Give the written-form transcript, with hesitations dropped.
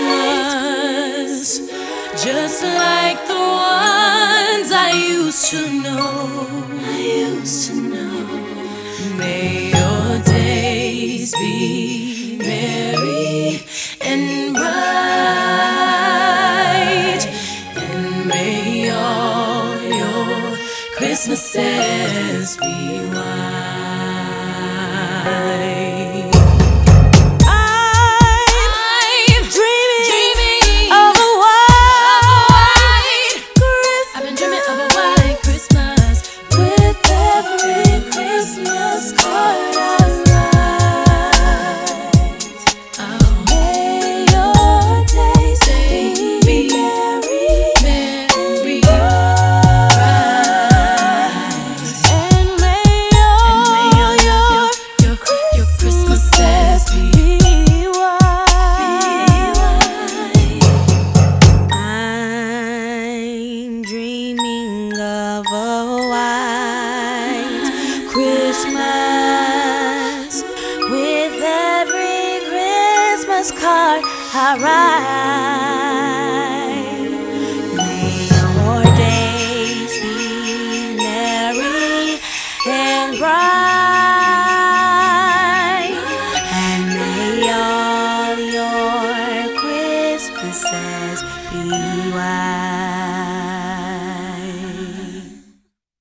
Christmas, just like the ones I used to know. May your days be merry and bright, and may all your Christmases be white. Christmas, with every Christmas card I write.